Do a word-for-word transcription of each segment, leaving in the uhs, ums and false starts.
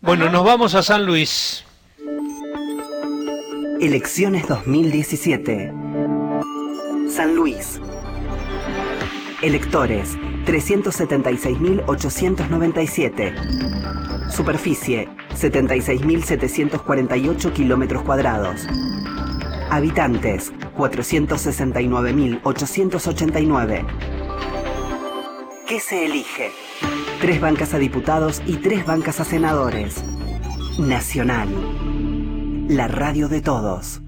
Bueno, Ajá. nos vamos a San Luis. Elecciones dos mil diecisiete. San Luis. Electores, trescientos setenta y seis mil ochocientos noventa y siete. Superficie, setenta y seis mil setecientos cuarenta y ocho kilómetros cuadrados. Habitantes, cuatrocientos sesenta y nueve mil ochocientos ochenta y nueve. ¿Qué se elige? Tres bancas a diputados y tres bancas a senadores. Nacional. La radio de todos.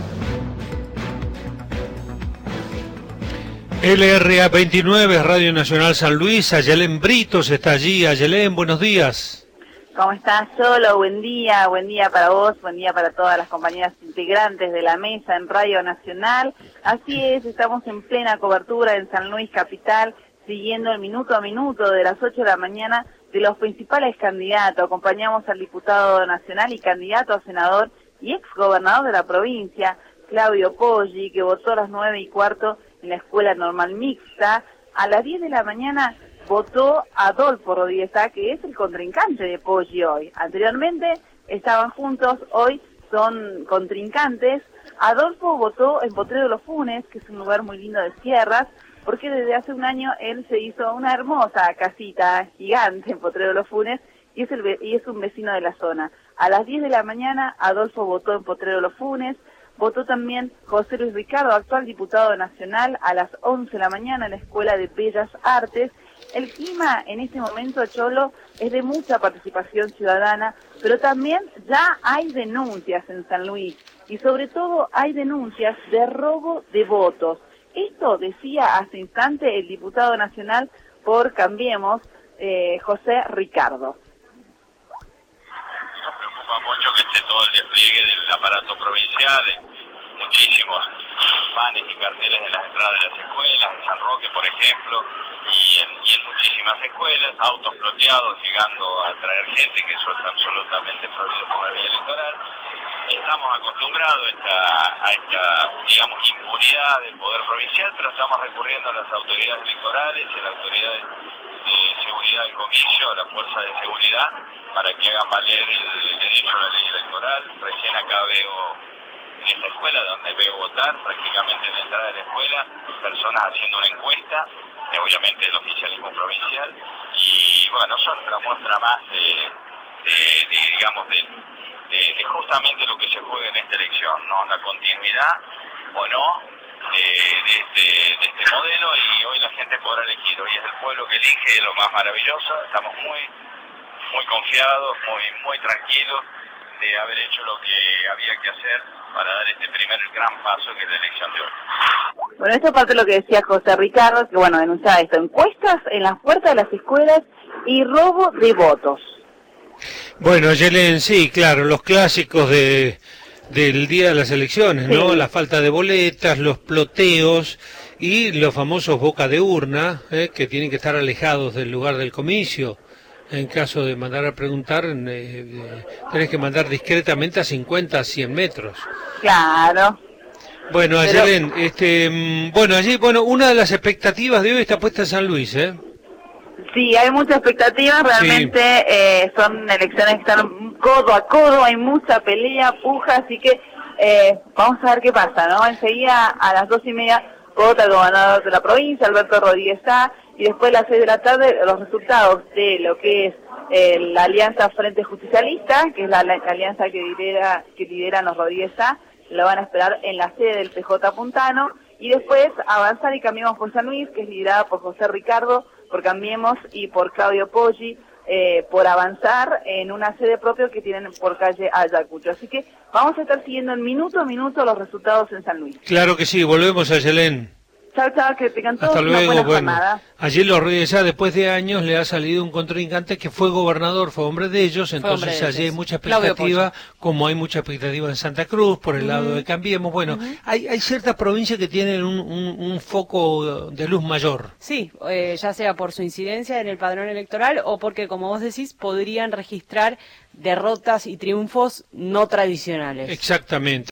L R A veintinueve, Radio Nacional San Luis. Ayelén Britos está allí. Ayelén, buenos días. ¿Cómo estás, Solo? Buen día, buen día para vos, buen día para todas las compañeras integrantes de la mesa en Radio Nacional. Así es, estamos en plena cobertura en San Luis Capital, siguiendo el minuto a minuto de las ocho de la mañana de los principales candidatos. Acompañamos al diputado nacional y candidato a senador y ex gobernador de la provincia, Claudio Poggi, que votó a las nueve y cuarto en la Escuela Normal Mixta. A las diez de la mañana votó Adolfo Rodríguez Sá, que es el contrincante de Poggi hoy. Anteriormente estaban juntos, hoy son contrincantes. Adolfo votó en Potrero de los Funes, que es un lugar muy lindo de sierras, porque desde hace un año él se hizo una hermosa casita gigante en Potrero de los Funes y es, el, y es un vecino de la zona. A las diez de la mañana Adolfo votó en Potrero de los Funes. Votó también José Luis Ricardo, actual diputado nacional, a las once de la mañana en la Escuela de Bellas Artes. El clima en este momento, Cholo, es de mucha participación ciudadana, pero también ya hay denuncias en San Luis y sobre todo hay denuncias de robo de votos. Esto decía hace instante el diputado nacional por Cambiemos, eh, José Ricardo. Nos preocupa mucho que esté todo el despliegue del aparato provincial, muchísimos panes y carteles en las entradas de las escuelas, en San Roque, por ejemplo, y en, y en muchísimas escuelas, autos ploteados llegando a traer gente, que eso es absolutamente prohibido por la ley electoral. Estamos acostumbrados a esta, a esta, digamos, impunidad del poder provincial, pero estamos recurriendo a las autoridades electorales y a las autoridades de seguridad del comicio, a la fuerza de seguridad, para que hagan valer el, el derecho a la ley electoral. Recién acá veo, en esta escuela donde veo votar, prácticamente en la entrada de la escuela, personas haciendo una encuesta, eh, obviamente del oficialismo provincial, y bueno, son la muestra más de, de, de digamos, de, de, de justamente lo que se juega en esta elección, ¿no? La continuidad o no de, de, este, de este modelo, y hoy la gente podrá elegir. Hoy es el pueblo que elige, lo más maravilloso. Estamos muy muy confiados, muy muy tranquilos de haber hecho lo que había que hacer para dar este primer gran paso que es la elección de hoy. Bueno, esto parte de lo que decía José Ricardo, que bueno, denunciaba esto, encuestas en las puertas de las escuelas y robo de votos. Bueno, Ayelén, sí, claro, los clásicos de del día de las elecciones, Sí. ¿no? La falta de boletas, los ploteos y los famosos boca de urna, ¿eh? Que tienen que estar alejados del lugar del comicio. En caso de mandar a preguntar, eh, eh, tenés que mandar discretamente a cincuenta, a cien metros. Claro. Bueno, Pero- Ayelén, este, mm, bueno, allí, bueno, una de las expectativas de hoy está puesta en San Luis, ¿eh? Sí, hay muchas expectativas, realmente eh, son elecciones que están codo a codo, hay mucha pelea, puja, así que eh, vamos a ver qué pasa, ¿no? Enseguida a las dos y media vota el gobernador de la provincia, Alberto Rodríguez Sá, y después a las seis de la tarde los resultados de lo que es eh, la Alianza Frente Justicialista, que es la, la alianza que lidera, que lideran los Rodríguez Sá, lo van a esperar en la sede del P J Puntano, y después avanzar y Cambiemos por San Luis, que es liderada por José Ricardo, por Cambiemos y por Claudio Poggi, eh, por avanzar en una sede propia que tienen por calle Ayacucho. Así que vamos a estar siguiendo en minuto a minuto los resultados en San Luis. Claro que sí, volvemos a Ayelén. Chao, chao, que tengan todos Hasta una luego, buena bueno. jornada. Allí los Rodríguez Sá, después de años, le ha salido un contrincante que fue gobernador, fue hombre de ellos, entonces hombre de allí hay ellos. mucha Claudio expectativa, como hay mucha expectativa en Santa Cruz, por el lado de Cambiemos. Bueno, hay, hay ciertas provincias que tienen un, un, un foco de luz mayor. Sí, eh, ya sea por su incidencia en el padrón electoral o porque, como vos decís, podrían registrar derrotas y triunfos no tradicionales. Exactamente.